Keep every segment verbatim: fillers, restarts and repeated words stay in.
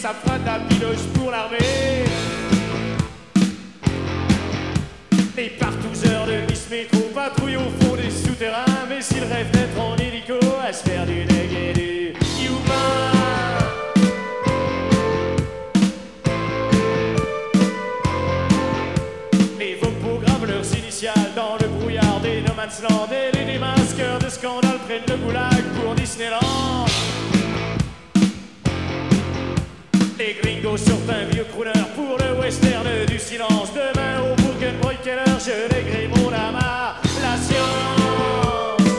ça fera de la piloche pour l'armée. Les partouzeurs de Nice Métro patrouillent au fond des souterrains, mais s'ils rêvent d'être en hélico à se faire du neg et du youman. Les vocaux gravent leurs initiales dans le brouillard des no man's land, et les démasqueurs de scandale prennent le goulag pour Disneyland. Les gringos sortent un vieux crooner pour le western du silence. Demain au Burgenbräu-Keller, je lèguerai mon âme à la science.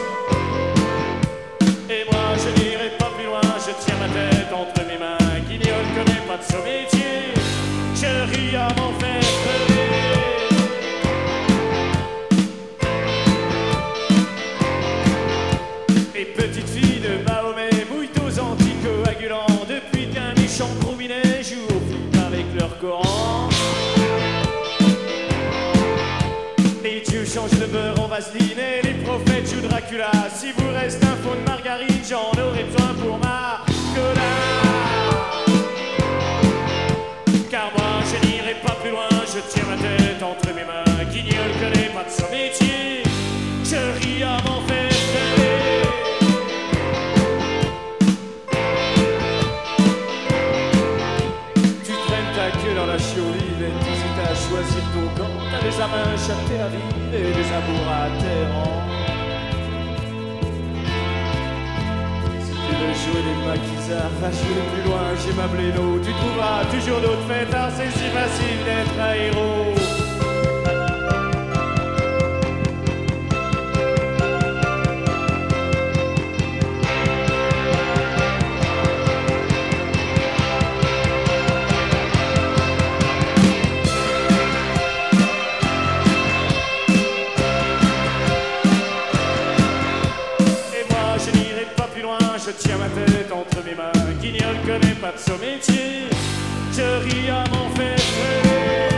Et moi je n'irai pas plus loin, je tiens ma tête entre mes mains. Guignol connaît pas de son métier, je ris à m'en faire crever. Les petites filles de Mahomet mouillent aux anticoagulants depuis qu'un méchant gros minet joue au film avec leur Coran. Les dieux changent le beurre en vaseline et les prophètes jouent Dracula. Si vous reste un fond de margarine, j'en aurai besoin pour ma cola. Car moi je n'irai pas plus loin, je tiens ma tête entre mes mains. Guignol connaît pas de son métier, je ris à m'en faire crever. Tu traînes ta queue dans la chiolive et t'hésites à choisir ton camp. T'as des amants châtés à vide et des amours atterrants. Si tu veux jouer les maquisards, va jouer plus loin, j'ai ma bléno. Tu trouveras toujours d'autres fêtards, c'est si facile d'être un héros. Je tiens ma tête entre mes mains, Guignol connaît pas de son métier, je ris à m'en faire crever.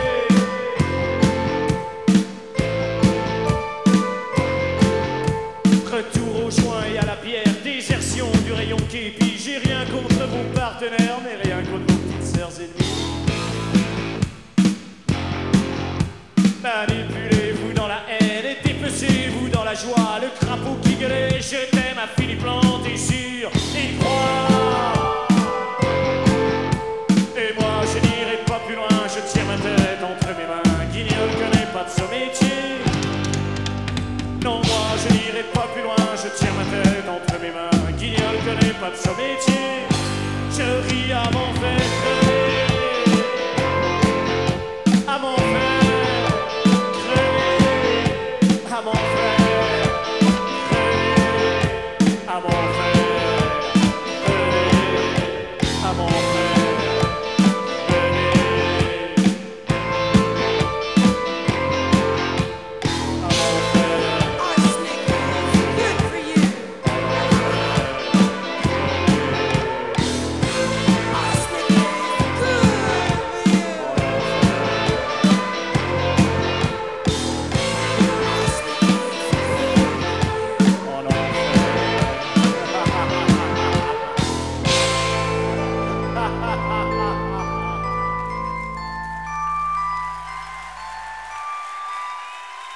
Retour au joint et à la bière, désertion du rayon képi. J'ai rien contre vos partenaires, mais rien contre vos petites sœurs ennemies. Manipulez-vous dans la haine et dépecez-vous dans la joie. Le crapaud qui gueulait, je t'aime à Philippe Lanté sur il croit. Et moi je n'irai pas plus loin, je tiens ma tête entre mes mains. Guignol connaît pas de son métier. Non, moi je n'irai pas plus loin, je tiens ma tête entre mes mains. Guignol connaît pas de son métier.